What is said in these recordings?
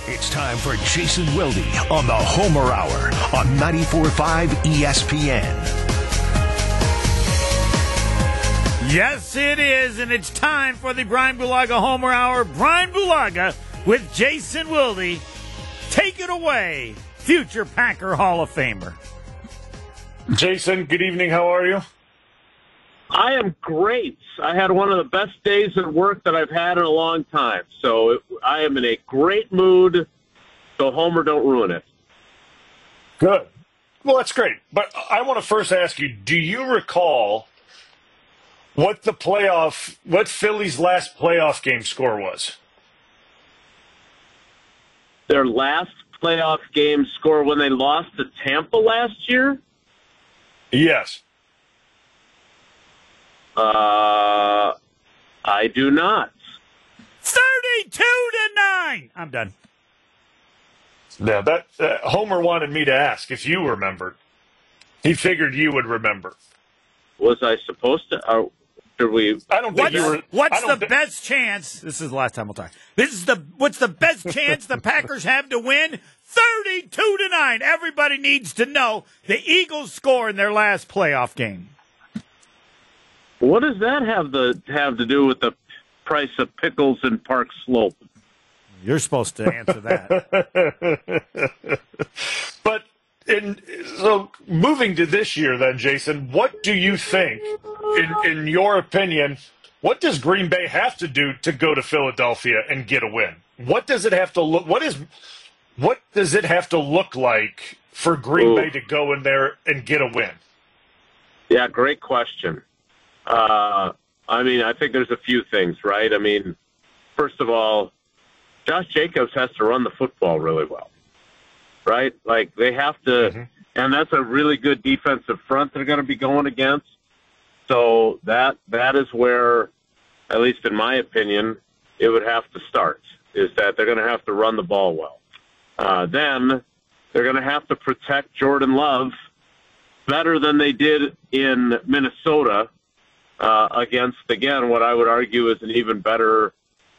It's time for Jason Wilde on the Homer Hour on 94.5 ESPN. Yes, it is, and it's time for the Brian Bulaga Homer Hour. Brian Bulaga with Jason Wilde. Take it away, future Packer Hall of Famer. Jason, good evening. How are you? I am great. I had one of the best days at work that I've had in a long time. So I am in a great mood. So Homer, don't ruin it. Good. Well, that's great. But I want to first ask you, do you recall what Philly's last playoff game score was? Their last playoff game score when they lost to Tampa last year? Yes. I do not. 32-9. I'm done. Yeah, that Homer wanted me to ask if you remembered. He figured you would remember. Was I supposed to? Should we? I don't think you were. What's the best chance? This is the last time we'll talk. What's the best chance the Packers have to win? 32-9. Everybody needs to know the Eagles score in their last playoff game. What does that have to do with the price of pickles in Park Slope? You're supposed to answer that. But so moving to this year, then, Jason, what do you think, in your opinion, what does Green Bay have to do to go to Philadelphia and get a win? What does it have to look? What does it have to look like for Green Bay to go in there and get a win? Yeah, great question. I think there's a few things, right? I mean, first of all, Josh Jacobs has to run the football really well, right? Like, they have to, and that's a really good defensive front they're going to be going against. So that is where, at least in my opinion, it would have to start, is that they're going to have to run the ball well. Then they're going to have to protect Jordan Love better than they did in Minnesota, against, again, what I would argue is an even better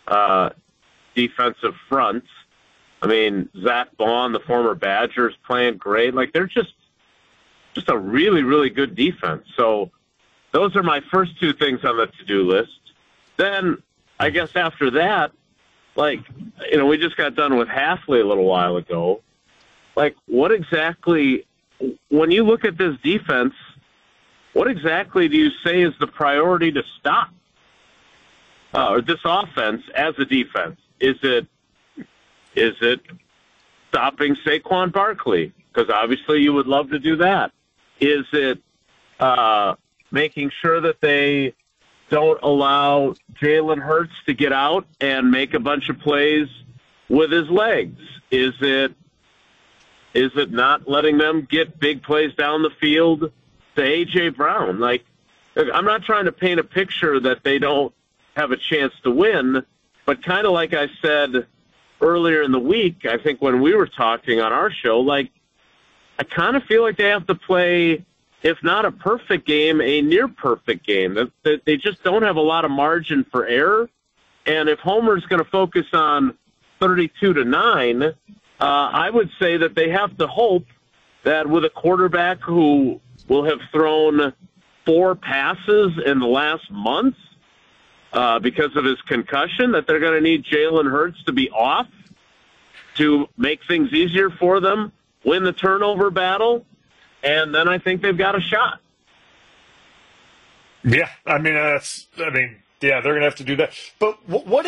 defensive front. I mean, Zach Vaughn, the former Badger, is playing great. Like, they're just a really, really good defense. So those are my first two things on the to-do list. Then I guess after that, we just got done with Hafley a little while ago. Like, what exactly, when you look at this defense, what exactly do you say is the priority to stop? Or this offense as a defense? Is it stopping Saquon Barkley? Because obviously you would love to do that. Is it making sure that they don't allow Jalen Hurts to get out and make a bunch of plays with his legs? Is it not letting them get big plays down the field to A.J. Brown? Like, I'm not trying to paint a picture that they don't have a chance to win, but kind of like I said earlier in the week, I think when we were talking on our show, like, I kind of feel like they have to play, if not a perfect game, a near perfect game. That they just don't have a lot of margin for error. And if Homer's going to focus on 32-9, I would say that they have to hope that with a quarterback who will have thrown 4 passes in the last month because of his concussion, that they're going to need Jalen Hurts to be off to make things easier for them, win the turnover battle, and then I think they've got a shot. Yeah, they're going to have to do that. But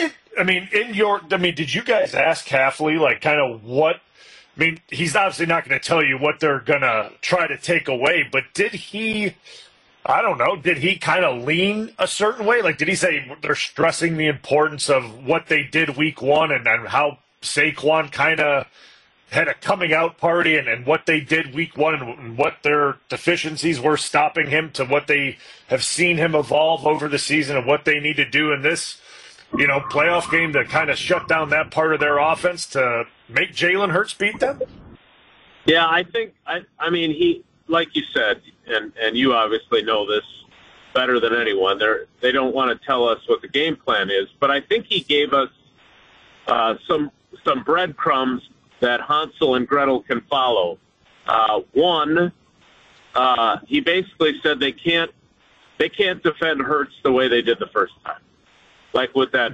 did you guys ask Hafley, like, kind of what? I mean, he's obviously not going to tell you what they're going to try to take away, but did he kind of lean a certain way? Like, did he say they're stressing the importance of what they did week one and how Saquon kind of had a coming out party and what they did week one and what their deficiencies were stopping him to what they have seen him evolve over the season and what they need to do in this, playoff game to kind of shut down that part of their offense to make Jalen Hurts beat them? Yeah, I think, he, like you said, and you obviously know this better than anyone, they don't want to tell us what the game plan is, but I think he gave us some some breadcrumbs that Hansel and Gretel can follow. One, he basically said they can't defend Hurts the way they did the first time, like with that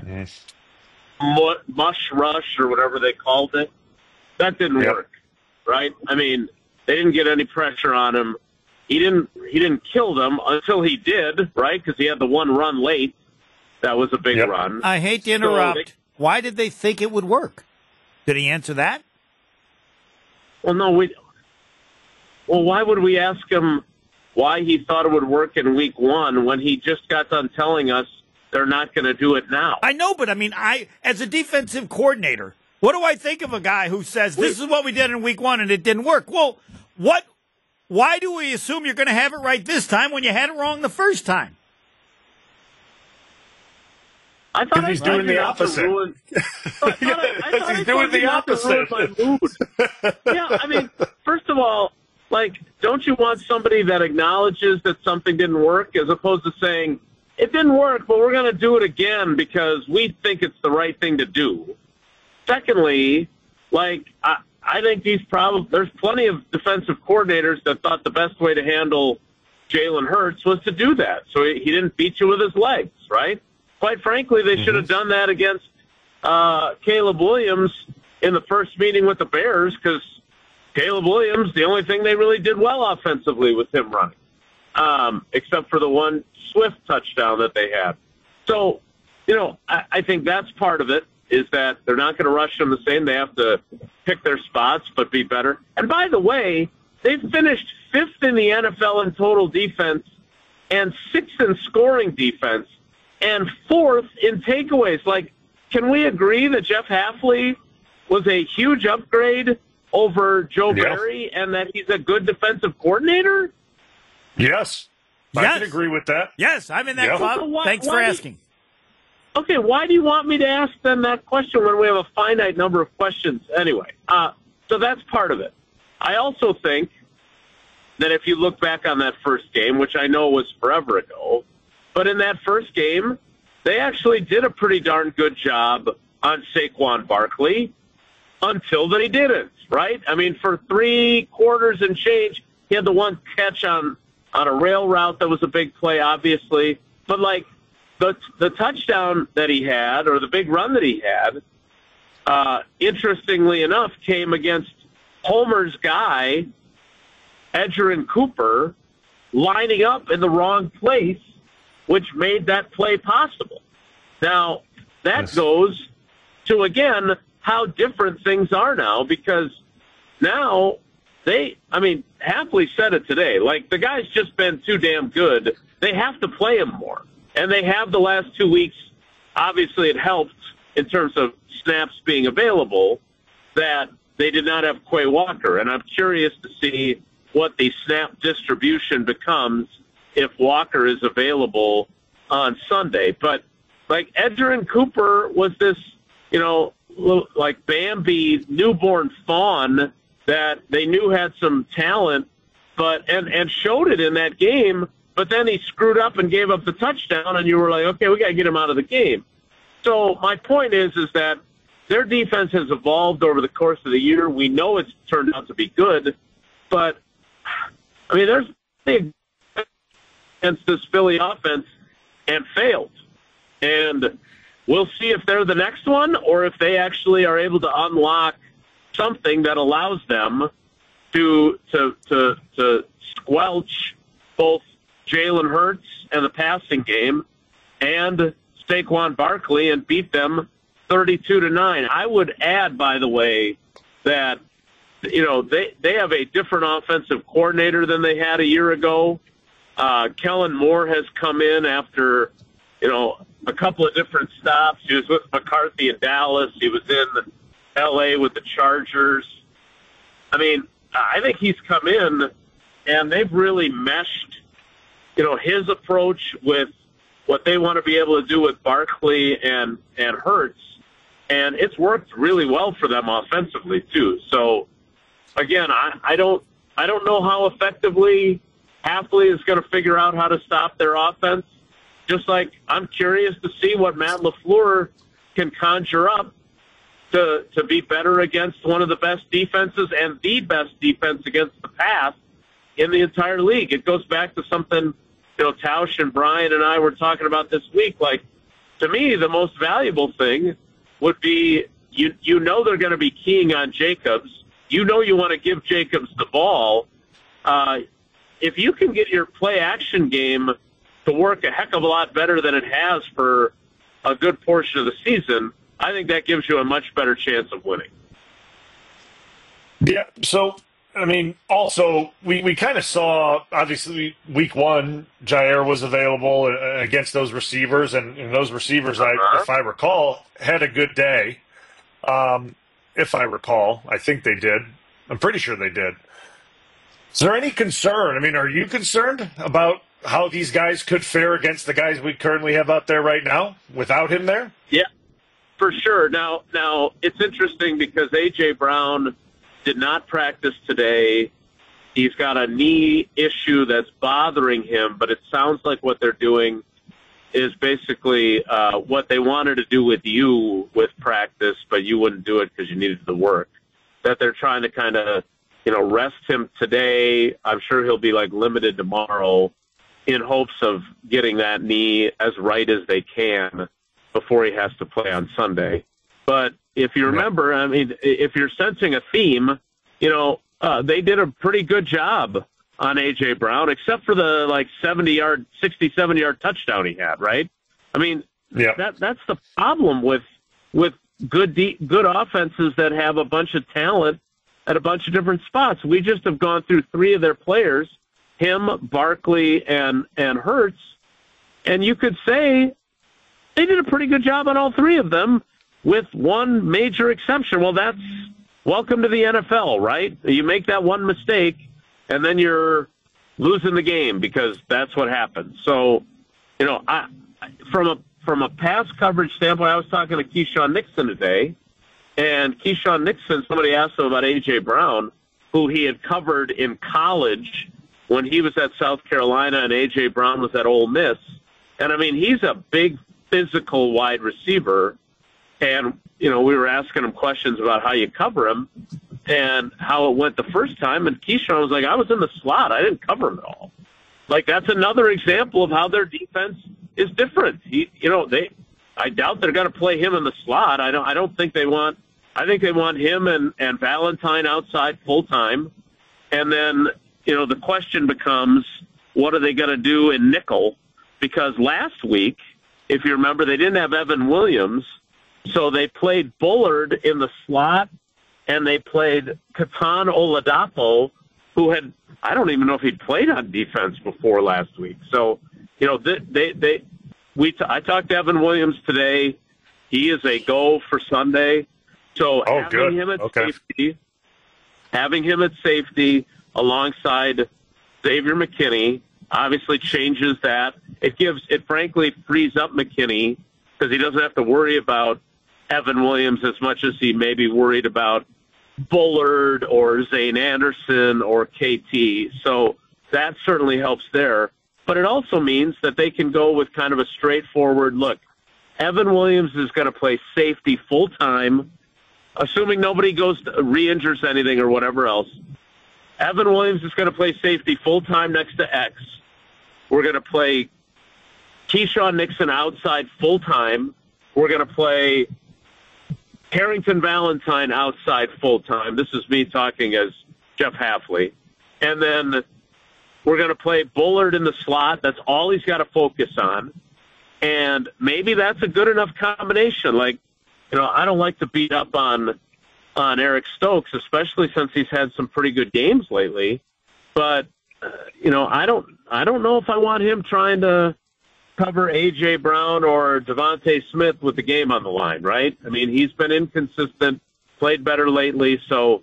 mush rush or whatever they called it. That didn't work, right? I mean, they didn't get any pressure on him. He didn't kill them until he did, right? Because he had the one run late. That was a big run. I hate to interrupt. Why did they think it would work? Did he answer that? Well, no. Well, why would we ask him why he thought it would work in week one when he just got done telling us they're not going to do it now? I know, but I mean, as a defensive coordinator, what do I think of a guy who says, this is what we did in week one and it didn't work? Well, why do we assume you're going to have it right this time when you had it wrong the first time? I thought he's doing the opposite. He's doing the opposite. Yeah, I mean, first of all, like, don't you want somebody that acknowledges that something didn't work as opposed to saying, it didn't work, but we're going to do it again because we think it's the right thing to do? Secondly, like, I think there's plenty of defensive coordinators that thought the best way to handle Jalen Hurts was to do that. So he didn't beat you with his legs, right? Quite frankly, they should have done that against Caleb Williams in the first meeting with the Bears because Caleb Williams, the only thing they really did well offensively was him running, except for the one Swift touchdown that they had. So, I think that's part of it, is that they're not going to rush them the same. They have to pick their spots but be better. And by the way, they've finished 5th in the NFL in total defense and 6th in scoring defense and 4th in takeaways. Like, can we agree that Jeff Hafley was a huge upgrade over Joe Barry and that he's a good defensive coordinator? Yes. I can agree with that. Yes, I'm in that club. So Thanks for asking. Okay, why do you want me to ask them that question when we have a finite number of questions anyway? So that's part of it. I also think that if you look back on that first game, which I know was forever ago, but in that first game, they actually did a pretty darn good job on Saquon Barkley until they didn't, right? I mean, for 3 quarters and change, he had the one catch on a rail route that was a big play, obviously. But, like, the touchdown that he had, or the big run that he had, interestingly enough, came against Homer's guy, Edgerrin Cooper, lining up in the wrong place, which made that play possible. Now, that goes to, again, how different things are now, because now Hafley said it today, like, the guy's just been too damn good. They have to play him more. And they have the last 2 weeks. Obviously, it helped in terms of snaps being available that they did not have Quay Walker. And I'm curious to see what the snap distribution becomes if Walker is available on Sunday. But, like, Edgerrin Cooper was this, like Bambi newborn fawn that they knew had some talent, but and showed it in that game. But then he screwed up and gave up the touchdown, and you were like, okay, we got to get him out of the game. So my point is that their defense has evolved over the course of the year. We know it's turned out to be good, but, I mean, there's big against this Philly offense and failed. And we'll see if they're the next one or if they actually are able to unlock something that allows them to squelch both Jalen Hurts and the passing game and Saquon Barkley and beat them 32-9. I would add, by the way, that they have a different offensive coordinator than they had a year ago. Kellen Moore has come in after a couple of different stops. He was with McCarthy in Dallas. He was in L.A. with the Chargers. I mean, I think he's come in and they've really meshed his approach with what they want to be able to do with Barkley and Hurts, and it's worked really well for them offensively too. So again, I don't know how effectively Hafley is going to figure out how to stop their offense. Just like I'm curious to see what Matt LaFleur can conjure up to be better against one of the best defenses and the best defense against the pass in the entire league. It goes back to something, Tausch and Brian and I were talking about this week. Like, to me, the most valuable thing would be you know they're going to be keying on Jacobs. You want to give Jacobs the ball. If you can get your play-action game to work a heck of a lot better than it has for a good portion of the season, I think that gives you a much better chance of winning. Yeah, so, also, we kind of saw, obviously, week one, Jair was available against those receivers, and those receivers, if I recall, had a good day. If I recall, I think they did. I'm pretty sure they did. Is there any concern? Are you concerned about how these guys could fare against the guys we currently have out there right now without him there? Yeah, for sure. Now it's interesting because A.J. Brown did not practice today. He's got a knee issue that's bothering him, but it sounds like what they're doing is basically what they wanted to do with you with practice, but you wouldn't do it because you needed the work. That they're trying to kind of, rest him today. I'm sure he'll be limited tomorrow in hopes of getting that knee as right as they can before he has to play on Sunday. But if you remember, if you're sensing a theme, they did a pretty good job on A.J. Brown, except for the 67-yard touchdown he had, right? That's the problem with good offenses that have a bunch of talent at a bunch of different spots. We just have gone through three of their players, him, Barkley, and Hurts, and you could say they did a pretty good job on all three of them with one major exception. Well, that's welcome to the NFL, right? You make that one mistake, and then you're losing the game because that's what happens. So, from a pass coverage standpoint, I was talking to Keyshawn Nixon today, and Keyshawn Nixon, somebody asked him about A.J. Brown, who he had covered in college when he was at South Carolina and A.J. Brown was at Ole Miss. And, he's a big physical wide receiver, and, we were asking him questions about how you cover him and how it went the first time, and Keyshawn was like, I was in the slot. I didn't cover him at all. That's another example of how their defense is different. I doubt they're going to play him in the slot. I don't think they want. I think they want him and Valentine outside full time, and then the question becomes, what are they going to do in nickel? Because last week, if you remember, they didn't have Evan Williams, so they played Bullard in the slot, and they played Katan Oladapo, who I don't even know if he'd played on defense before last week. So, I talked to Evan Williams today. He is a go for Sunday. So having him at safety alongside Xavier McKinney obviously changes that. It frankly frees up McKinney because he doesn't have to worry about Evan Williams as much as he may be worried about Bullard or Zane Anderson or KT. So that certainly helps there. But it also means that they can go with kind of a straightforward look. Evan Williams is going to play safety full-time, assuming nobody re-injures anything or whatever else. Evan Williams is going to play safety full-time next to X. We're going to play Keyshawn Nixon outside full-time. We're going to play Harrington Valentine outside full-time. This is me talking as Jeff Hafley. And then we're going to play Bullard in the slot. That's all he's got to focus on. And maybe that's a good enough combination. I don't like to beat up on Eric Stokes, especially since he's had some pretty good games lately. But, I don't know if I want him trying to cover A.J. Brown or Devontae Smith with the game on the line, right? He's been inconsistent, played better lately. So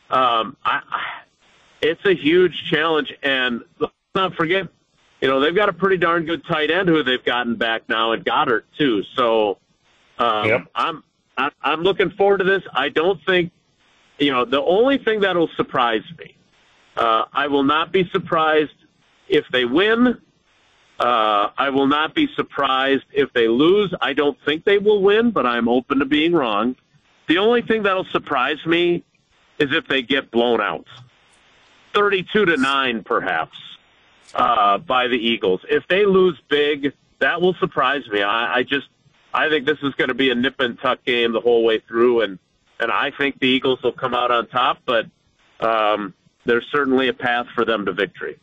it's a huge challenge. And let's not forget, they've got a pretty darn good tight end who they've gotten back now, and Goddard too. So I'm looking forward to this. I don't think, the only thing that'll surprise me, I will not be surprised if they win. I will not be surprised if they lose. I don't think they will win, but I'm open to being wrong. The only thing that'll surprise me is if they get blown out. 32-9, perhaps, by the Eagles. If they lose big, that will surprise me. I think this is going to be a nip and tuck game the whole way through, and I think the Eagles will come out on top, but there's certainly a path for them to victory.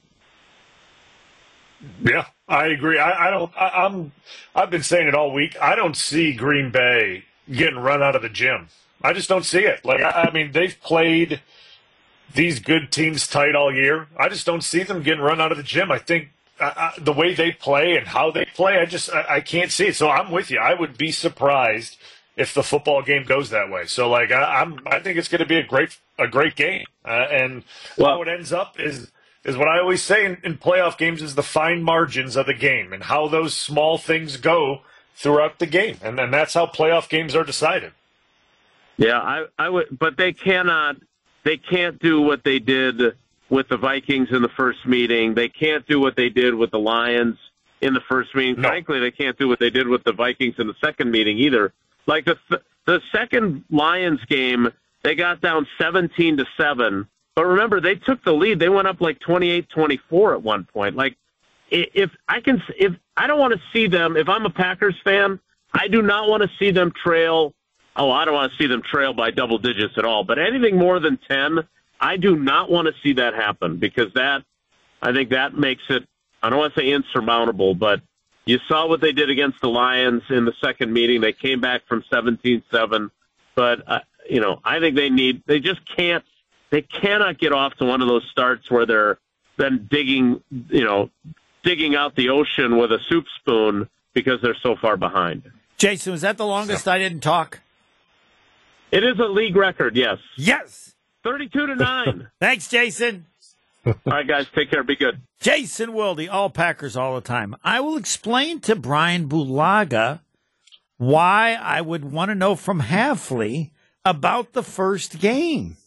Yeah, I agree. I've been saying it all week. I don't see Green Bay getting run out of the gym. I just don't see it. Like, I mean, they've played these good teams tight all year. I just don't see them getting run out of the gym. I think the way they play and how they play, I can't see it. So I'm with you. I would be surprised if the football game goes that way. So, like, I think it's going to be a great game. And how it ends up is what I always say in playoff games is the fine margins of the game and how those small things go throughout the game. And then that's how playoff games are decided. Yeah, I would, but they can't do what they did with the Vikings in the first meeting. They can't do what they did with the Lions in the first meeting. No. Frankly, they can't do what they did with the Vikings in the second meeting either. Like the second Lions game, they got down 17-7. But remember, they took the lead. They went up like 28-24 at one point. Like, if I don't want to see them, if I'm a Packers fan, I do not want to see them trail. Oh, I don't want to see them trail by double digits at all. But anything more than 10, I do not want to see that happen because I think that makes it, I don't want to say insurmountable, but you saw what they did against the Lions in the second meeting. They came back from 17-7. But, I think they cannot get off to one of those starts where they're then digging out the ocean with a soup spoon because they're so far behind. Jason, was that the longest I didn't talk? It is a league record, yes. Yes. 32-9. Thanks, Jason. All right, guys, take care. Be good. Jason Wilde, all Packers all the time. I will explain to Brian Bulaga why I would want to know from Hafley about the first game.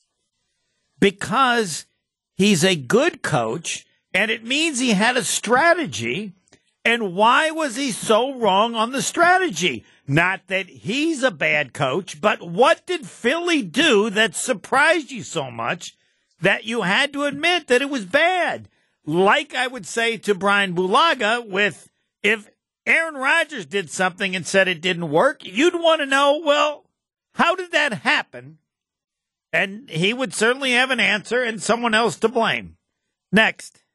Because he's a good coach, and it means he had a strategy. And why was he so wrong on the strategy? Not that he's a bad coach, but what did Philly do that surprised you so much that you had to admit that it was bad? Like I would say to Brian Bulaga with, if Aaron Rodgers did something and said it didn't work, you'd want to know, well, how did that happen? And he would certainly have an answer and someone else to blame. Next.